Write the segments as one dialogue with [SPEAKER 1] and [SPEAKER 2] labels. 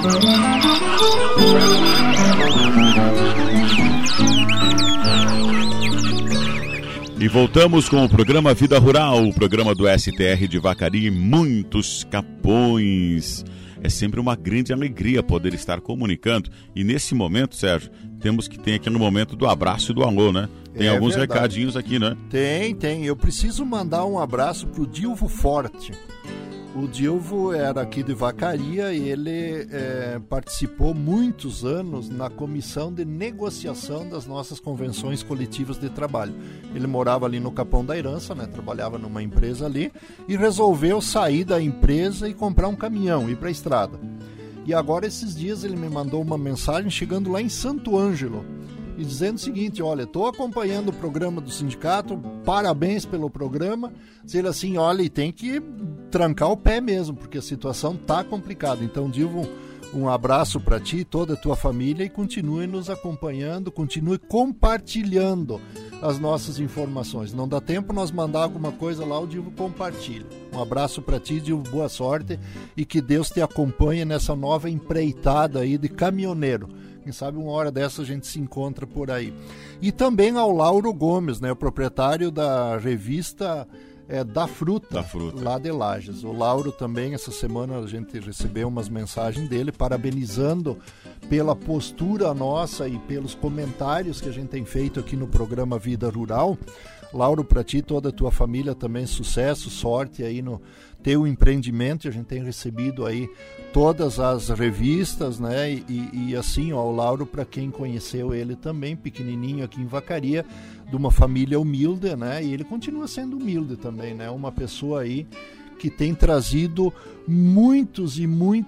[SPEAKER 1] E voltamos com o programa Vida Rural, o programa do STR de Vacaria e muitos Capões. É sempre uma grande alegria poder estar comunicando. E nesse momento, Sérgio, temos que ter aqui no momento do abraço e do alô, né? Tem alguns verdade. Recadinhos aqui, né?
[SPEAKER 2] Tem. Eu preciso mandar um abraço pro Dilvo Forte. O Dilvo era aqui de Vacaria e ele participou muitos anos na comissão de negociação das nossas convenções coletivas de trabalho. Ele morava ali no Capão da Herança, né? Trabalhava numa empresa ali e resolveu sair da empresa e comprar um caminhão, ir para a estrada. E agora esses dias ele me mandou uma mensagem chegando lá em Santo Ângelo e dizendo o seguinte: olha, estou acompanhando o programa do sindicato, parabéns pelo programa. Diz ele assim: olha, e tem que trancar o pé mesmo, porque a situação tá complicada. Então, Dilvo, um abraço para ti e toda a tua família e continue nos acompanhando, continue compartilhando as nossas informações. Não dá tempo nós mandar alguma coisa lá, o Dilvo compartilha. Um abraço para ti, Dilvo, boa sorte e que Deus te acompanhe nessa nova empreitada aí de caminhoneiro. Quem sabe uma hora dessa a gente se encontra por aí. E também ao Lauro Gomes, né, o proprietário da revista da Fruta, lá de Lages. O Lauro também, essa semana a gente recebeu umas mensagens dele parabenizando pela postura nossa e pelos comentários que a gente tem feito aqui no programa Vida Rural. Lauro, para ti e toda a tua família também sucesso, sorte aí no teu empreendimento. A gente tem recebido aí todas as revistas, né? E assim, ó, o Lauro, para quem conheceu ele também, pequenininho aqui em Vacaria, de uma família humilde, né? E ele continua sendo humilde também, né? Uma pessoa aí que tem trazido muitos,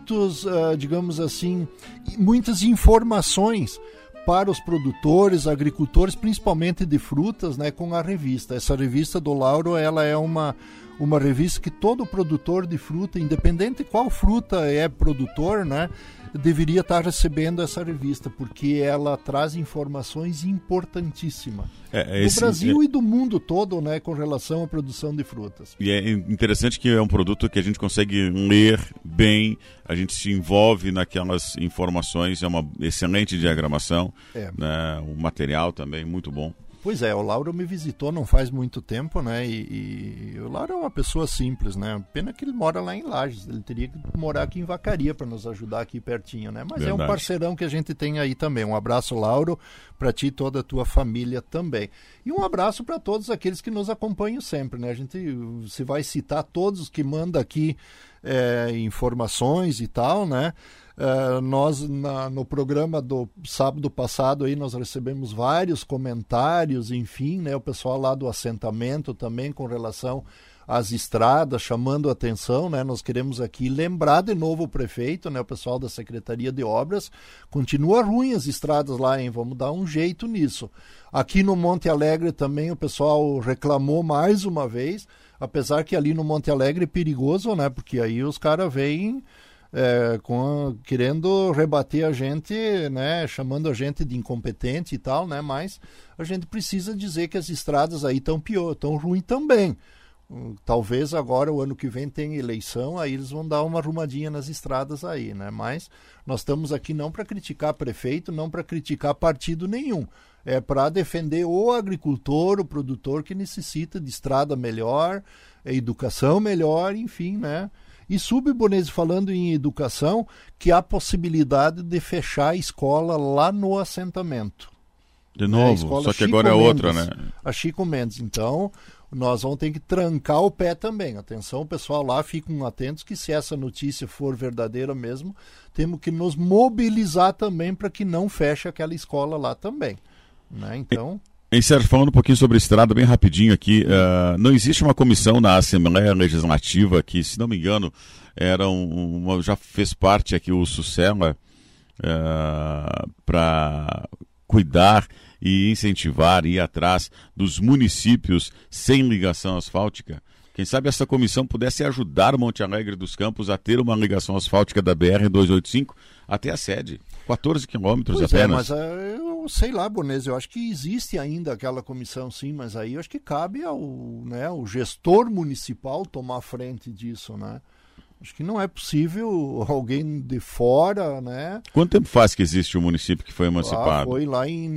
[SPEAKER 2] digamos assim, muitas informações para os produtores, agricultores, principalmente de frutas, né, com a revista. Essa revista do Lauro, ela é uma revista que todo produtor de fruta, independente qual fruta é produtor, né, deveria estar recebendo essa revista, porque ela traz informações importantíssimas do Brasil e do mundo todo, né, com relação à produção de frutas. E
[SPEAKER 1] é interessante que é um produto que a gente consegue ler bem, a gente se envolve naquelas informações, é uma excelente diagramação, né, o material também muito bom.
[SPEAKER 2] Pois é, o Lauro me visitou não faz muito tempo, né, e o Lauro é uma pessoa simples, né, pena que ele mora lá em Lages, ele teria que morar aqui em Vacaria para nos ajudar aqui pertinho, né, mas verdade. É um parceirão que a gente tem aí também. Um abraço, Lauro, para ti e toda a tua família também. E um abraço para todos aqueles que nos acompanham sempre, né, a gente se vai citar todos os que mandam aqui informações e tal, né. Nós no programa do sábado passado aí nós recebemos vários comentários, enfim, né, o pessoal lá do assentamento também com relação às estradas, chamando a atenção, né, nós queremos aqui lembrar de novo o prefeito, né, o pessoal da Secretaria de Obras, continua ruim as estradas lá, hein, vamos dar um jeito nisso. Aqui no Monte Alegre também o pessoal reclamou mais uma vez, apesar que ali no Monte Alegre é perigoso, né, porque aí os caras vêm querendo rebater a gente, né, chamando a gente de incompetente e tal, né, mas a gente precisa dizer que as estradas aí estão pior, estão ruins também. Talvez agora o ano que vem tenha eleição, aí eles vão dar uma arrumadinha nas estradas aí, né, mas nós estamos aqui não para criticar prefeito, não para criticar partido nenhum, é para defender o agricultor, o produtor que necessita de estrada melhor, educação melhor, enfim, né. E Bonese, falando em educação, que há possibilidade de fechar a escola lá no assentamento.
[SPEAKER 1] De novo, só que
[SPEAKER 2] Chico
[SPEAKER 1] agora é
[SPEAKER 2] Mendes,
[SPEAKER 1] outra, né?
[SPEAKER 2] A Chico Mendes. Então, nós vamos ter que trancar o pé também. Atenção, pessoal lá, fiquem atentos que se essa notícia for verdadeira mesmo, temos que nos mobilizar também para que não feche aquela escola lá também. Né? Então...
[SPEAKER 1] Em Sérgio, falando um pouquinho sobre estrada, bem rapidinho aqui, não existe uma comissão na Assembleia Legislativa que, se não me engano, já fez parte aqui o Sucela para cuidar e incentivar e ir atrás dos municípios sem ligação asfáltica? Quem sabe essa comissão pudesse ajudar o Monte Alegre dos Campos a ter uma ligação asfáltica da BR-285 até a sede. 14 quilômetros apenas.
[SPEAKER 2] Mas eu sei lá, Bonese, eu acho que existe ainda aquela comissão, sim, mas aí eu acho que cabe ao gestor municipal tomar frente disso, né? Acho que não é possível alguém de fora, né?
[SPEAKER 1] Quanto tempo faz que existe o município que foi emancipado?
[SPEAKER 2] Foi lá em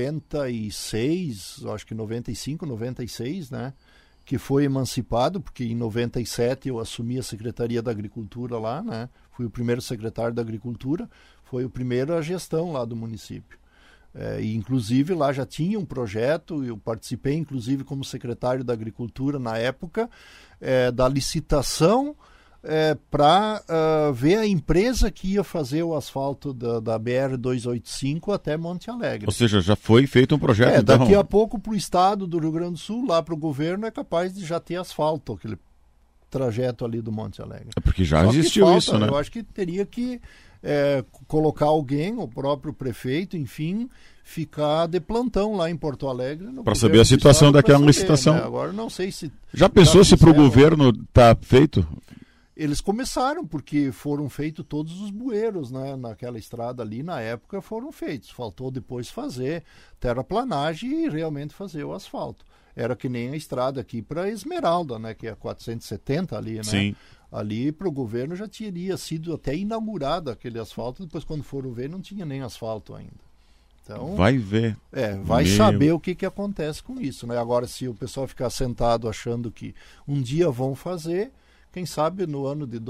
[SPEAKER 2] 96, acho que 95, 96, né? Que foi emancipado, porque em 97 eu assumi a Secretaria da Agricultura lá, né? Fui o primeiro secretário da Agricultura, foi o primeiro a gestão lá do município. E inclusive lá já tinha um projeto, eu participei inclusive como secretário da Agricultura na época, da licitação para ver a empresa que ia fazer o asfalto da BR-285 até Monte Alegre.
[SPEAKER 1] Ou seja, já foi feito um projeto. Então...
[SPEAKER 2] Daqui a pouco para o estado do Rio Grande do Sul, lá para o governo, é capaz de já ter asfalto, aquele trajeto ali do Monte Alegre.
[SPEAKER 1] É porque já existiu falta, isso, né?
[SPEAKER 2] Eu acho que teria que colocar alguém, o próprio prefeito, enfim, ficar de plantão lá em Porto Alegre.
[SPEAKER 1] Para saber a situação daquela licitação.
[SPEAKER 2] Né? Agora não sei se...
[SPEAKER 1] Já pensou se para o governo está feito?
[SPEAKER 2] Eles começaram, porque foram feitos todos os bueiros, né? Naquela estrada ali, na época, foram feitos. Faltou depois fazer terraplanagem e realmente fazer o asfalto. Era que nem a estrada aqui para Esmeralda, né? Que é 470 ali, né?
[SPEAKER 1] Sim.
[SPEAKER 2] Ali para o governo já teria sido até inaugurado aquele asfalto, depois quando foram ver não tinha nem asfalto ainda. Então,
[SPEAKER 1] vai ver.
[SPEAKER 2] Vai saber o que acontece com isso, né? Agora, se o pessoal ficar sentado achando que um dia vão fazer, quem sabe no ano de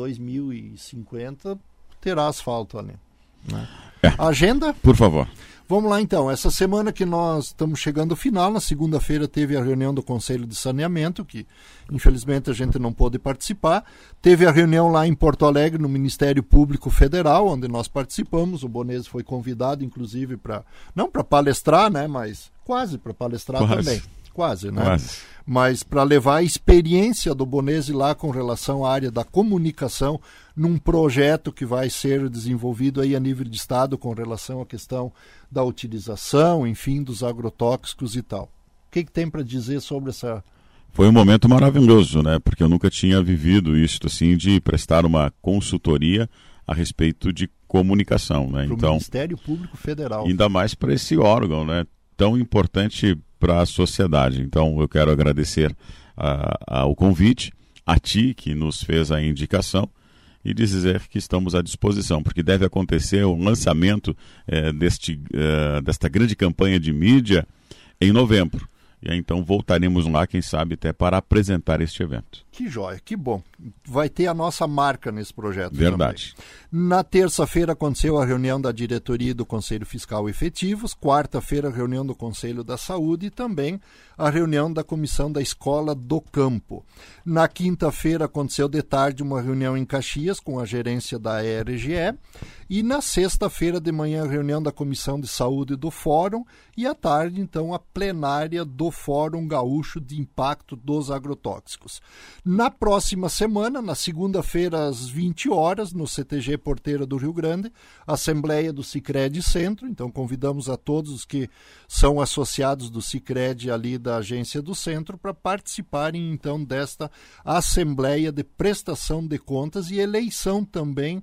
[SPEAKER 2] 2050 terá asfalto ali. Né? Agenda?
[SPEAKER 1] Por favor.
[SPEAKER 2] Vamos lá então, essa semana que nós estamos chegando ao final, na segunda-feira teve a reunião do Conselho de Saneamento, que infelizmente a gente não pôde participar. Teve a reunião lá em Porto Alegre, no Ministério Público Federal, onde nós participamos. O Bones foi convidado, inclusive, não para palestrar, né, mas quase para palestrar também. Quase, né?
[SPEAKER 1] Quase.
[SPEAKER 2] Mas para levar a experiência do Bonese lá com relação à área da comunicação num projeto que vai ser desenvolvido aí a nível de estado com relação à questão da utilização, enfim, dos agrotóxicos e tal. O que tem para dizer sobre essa...
[SPEAKER 1] Foi um momento maravilhoso, né? Porque eu nunca tinha vivido isso, assim, de prestar uma consultoria a respeito de comunicação, né?
[SPEAKER 2] Então, Ministério Público Federal.
[SPEAKER 1] Ainda mais para esse órgão, né? Tão importante para a sociedade. Então, eu quero agradecer ao convite, a ti que nos fez a indicação e dizer que estamos à disposição, porque deve acontecer o lançamento desta grande campanha de mídia em novembro. E aí, então voltaremos lá, quem sabe, até para apresentar este evento.
[SPEAKER 2] Que joia, que bom. Vai ter a nossa marca nesse projeto.
[SPEAKER 1] Verdade.
[SPEAKER 2] Também. Na terça-feira aconteceu a reunião da diretoria do Conselho Fiscal Efetivos, quarta-feira a reunião do Conselho da Saúde e também a reunião da Comissão da Escola do Campo. Na quinta-feira aconteceu de tarde uma reunião em Caxias com a gerência da ERGE e na sexta-feira de manhã a reunião da Comissão de Saúde do Fórum e à tarde, então, a plenária do Fórum Gaúcho de Impacto dos Agrotóxicos. Na próxima semana, na segunda-feira às 20 horas, no CTG Porteira do Rio Grande, Assembleia do Sicredi Centro. Então convidamos a todos os que são associados do Sicredi ali da agência do Centro para participarem então desta Assembleia de Prestação de Contas e eleição também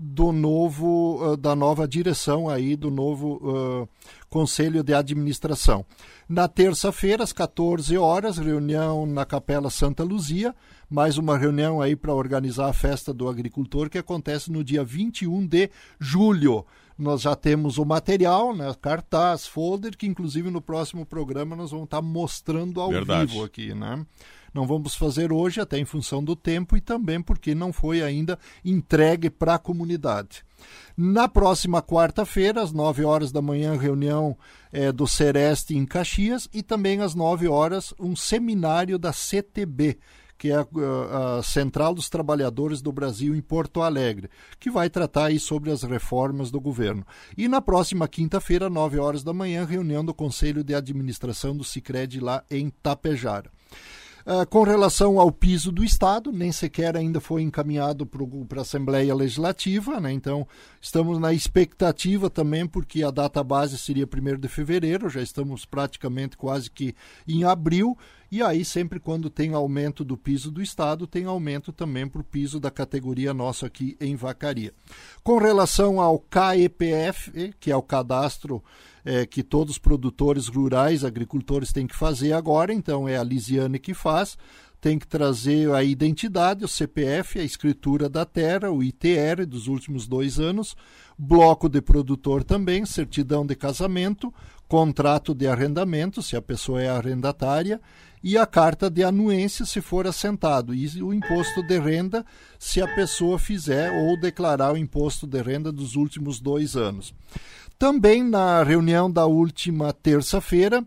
[SPEAKER 2] da nova direção aí, do novo Conselho de Administração. Na terça-feira, às 14 horas, reunião na Capela Santa Luzia, mais uma reunião aí para organizar a Festa do Agricultor, que acontece no dia 21 de julho. Nós já temos o material, né, cartaz, folder, que inclusive no próximo programa nós vamos estar mostrando ao vivo aqui, né? Não vamos fazer hoje, até em função do tempo e também porque não foi ainda entregue para a comunidade. Na próxima quarta-feira, às 9 horas da manhã, reunião do Sereste em Caxias e também às 9 horas um seminário da CTB, que é a Central dos Trabalhadores do Brasil em Porto Alegre, que vai tratar aí sobre as reformas do governo. E na próxima quinta-feira, 9 horas da manhã, reunião do Conselho de Administração do Sicredi lá em Tapejara. Com relação ao piso do Estado, nem sequer ainda foi encaminhado para a Assembleia Legislativa, né? Então estamos na expectativa também, porque a data base seria 1º de fevereiro, já estamos praticamente quase que em abril, e aí sempre quando tem aumento do piso do Estado, tem aumento também para o piso da categoria nossa aqui em Vacaria. Com relação ao CAEPF, que é o cadastro que todos os produtores rurais, agricultores têm que fazer agora, então é a Lisiane que faz, tem que trazer a identidade, o CPF, a escritura da terra, o ITR dos últimos 2 anos, bloco de produtor também, certidão de casamento, contrato de arrendamento, se a pessoa é arrendatária, e a carta de anuência, se for assentado, e o imposto de renda, se a pessoa fizer ou declarar o imposto de renda dos últimos 2 anos. Também na reunião da última terça-feira,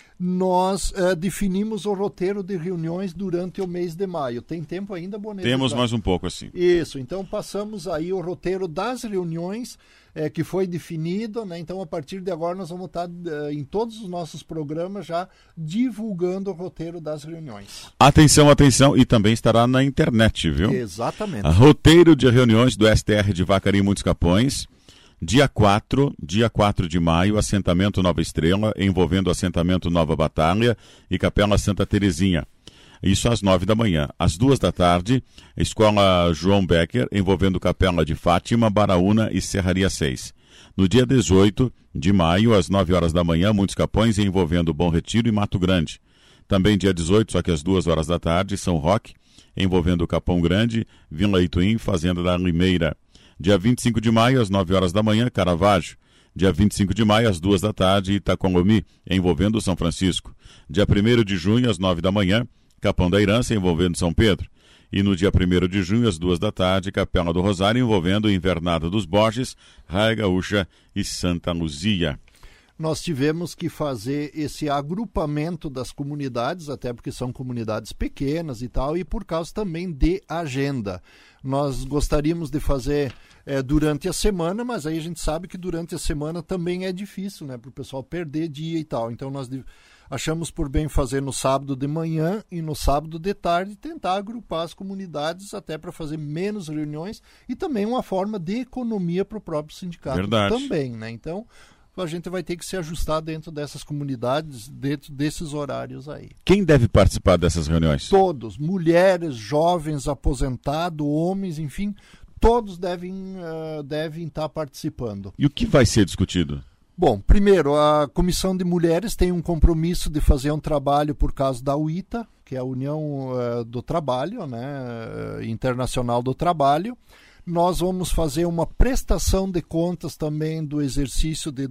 [SPEAKER 2] nós definimos o roteiro de reuniões durante o mês de maio. Tem tempo ainda, Boneto?
[SPEAKER 1] Temos mais um pouco, assim.
[SPEAKER 2] Isso, então passamos aí o roteiro das reuniões que foi definido, né? Então a partir de agora nós vamos estar em todos os nossos programas já divulgando o roteiro das reuniões. Atenção,
[SPEAKER 1] atenção, e também estará na internet, viu?
[SPEAKER 2] Exatamente.
[SPEAKER 1] Roteiro de reuniões do STR de Vacaria e Muitos Capões. Dia 4 de maio, assentamento Nova Estrela, envolvendo assentamento Nova Batalha e Capela Santa Terezinha. Isso às 9 da manhã. Às 2 da tarde, Escola João Becker, envolvendo Capela de Fátima, Baraúna e Serraria 6. No dia 18 de maio, às 9 horas da manhã, Muitos Capões, envolvendo Bom Retiro e Mato Grande. Também dia 18, só que às 2 horas da tarde, São Roque, envolvendo Capão Grande, Vila Ituim, Fazenda da Limeira. Dia 25 de maio, às 9 horas da manhã, Caravaggio. Dia 25 de maio, às 2 da tarde, Itacomi, envolvendo São Francisco. Dia 1º de junho, às 9 da manhã, Capão da Herança, envolvendo São Pedro. E no dia 1º de junho, às 2 da tarde, Capela do Rosário, envolvendo Invernada dos Borges, Raia Gaúcha e Santa Luzia.
[SPEAKER 2] Nós tivemos que fazer esse agrupamento das comunidades, até porque são comunidades pequenas e tal, e por causa também de agenda. Nós gostaríamos de fazer durante a semana, mas aí a gente sabe que durante a semana também é difícil, né, para o pessoal perder dia e tal. Então nós achamos por bem fazer no sábado de manhã e no sábado de tarde, tentar agrupar as comunidades até para fazer menos reuniões e também uma forma de economia para o próprio sindicato.
[SPEAKER 1] Verdade.
[SPEAKER 2] Também, né? Então a gente vai ter que se ajustar dentro dessas comunidades, dentro desses horários aí.
[SPEAKER 1] Quem deve participar dessas reuniões?
[SPEAKER 2] Todos, mulheres, jovens, aposentados, homens, enfim, todos devem estar participando.
[SPEAKER 1] E o que vai ser discutido?
[SPEAKER 2] Bom, primeiro, a Comissão de Mulheres tem um compromisso de fazer um trabalho por causa da UITA, que é a União do Trabalho, né, Internacional do Trabalho. Nós vamos fazer uma prestação de contas também do exercício de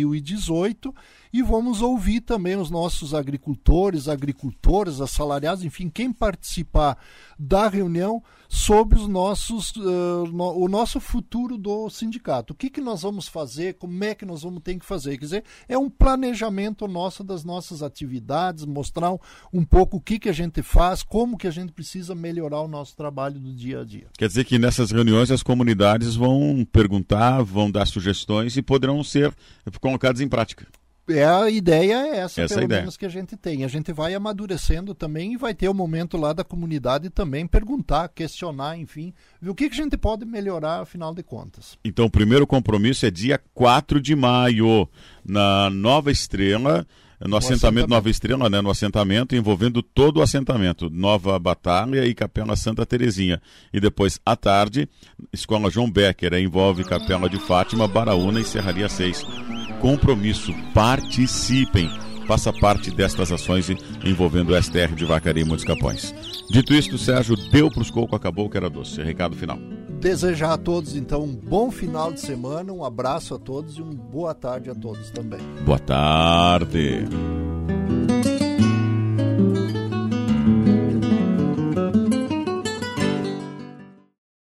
[SPEAKER 2] 2018 e vamos ouvir também os nossos agricultores, agricultoras, assalariados, enfim, quem participar da reunião sobre os nossos, o nosso futuro do sindicato. O que nós vamos fazer, como é que nós vamos ter que fazer. Quer dizer, é um planejamento nosso das nossas atividades, mostrar um pouco o que a gente faz, como que a gente precisa melhorar o nosso trabalho do dia a dia.
[SPEAKER 1] Quer dizer que nessas reuniões as comunidades vão perguntar, vão dar sugestões e poderão ser colocadas em prática.
[SPEAKER 2] A ideia é essa pelo menos que a gente tem. A gente vai amadurecendo também e vai ter o momento lá da comunidade também perguntar, questionar, enfim, ver o que a gente pode melhorar, afinal de contas.
[SPEAKER 1] Então, o primeiro compromisso é dia 4 de maio, na Nova Estrela, no assentamento Nova Estrela, né, no assentamento, envolvendo todo o assentamento, Nova Batalha e Capela Santa Terezinha. E depois, à tarde, Escola João Becker, envolve Capela de Fátima, Baraúna e Serraria 6. Compromisso, participem, faça parte destas ações envolvendo o STR de Vacaria e Muitos Capões. Dito isto, Sérgio, deu pros coco, acabou o que era doce. Recado final.
[SPEAKER 2] Desejar a todos, então, um bom final de semana, um abraço a todos e uma boa tarde a todos também.
[SPEAKER 1] Boa tarde.